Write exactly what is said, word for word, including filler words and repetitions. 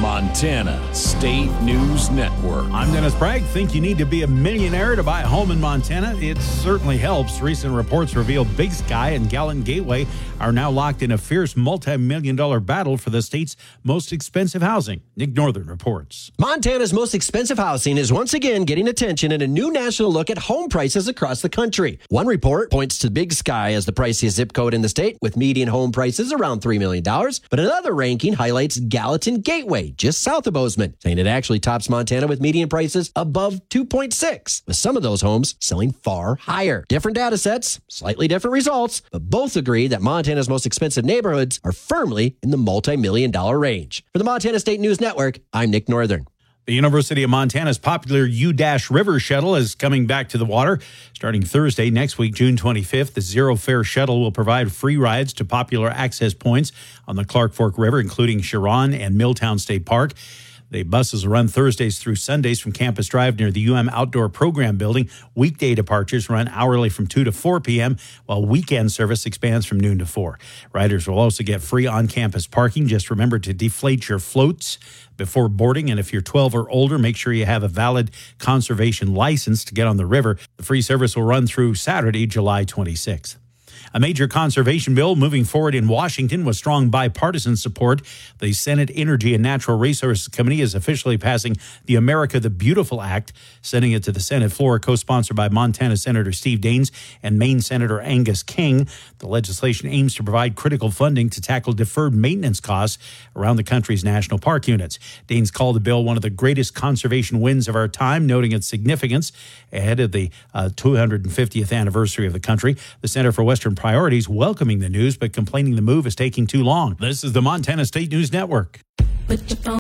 Montana State News Network. I'm Dennis Bragg. Think you need to be a millionaire to buy a home in Montana? It certainly helps. Recent reports reveal Big Sky and Gallatin Gateway are now locked in a fierce multi-million dollar battle for the state's most expensive housing. Nick Northern reports. Montana's most expensive housing is once again getting attention in a new national look at home prices across the country. One report points to Big Sky as the priciest zip code in the state, with median home prices around three million dollars. But another ranking highlights Gallatin Gateway, just south of Bozeman, saying it actually tops Montana with median prices above two point six, with some of those homes selling far higher. Different data sets, slightly different results, but both agree that Montana's most expensive neighborhoods are firmly in the multi-million dollar range. For the Montana State News Network, I'm Nick Northern. The University of Montana's popular U-River Shuttle is coming back to the water. Starting Thursday next week, June twenty-fifth, the Zero Fare Shuttle will provide free rides to popular access points on the Clark Fork River, including Chiron and Milltown State Park. The buses will run Thursdays through Sundays from Campus Drive near the U M Outdoor Program Building. Weekday departures run hourly from two to four p.m., while weekend service expands from noon to four. Riders will also get free on-campus parking. Just remember to deflate your floats before boarding, and if you're twelve or older, make sure you have a valid conservation license to get on the river. The free service will run through Saturday, July twenty-sixth. A major conservation bill moving forward in Washington with strong bipartisan support. The Senate Energy and Natural Resources Committee is officially passing the America the Beautiful Act, sending it to the Senate floor, co-sponsored by Montana Senator Steve Daines and Maine Senator Angus King. The legislation aims to provide critical funding to tackle deferred maintenance costs around the country's national park units. Daines called the bill one of the greatest conservation wins of our time, noting its significance ahead of the uh, two hundred fiftieth anniversary of the country. The Center for Western Priorities welcoming the news, but complaining the move is taking too long. This is the Montana State News Network.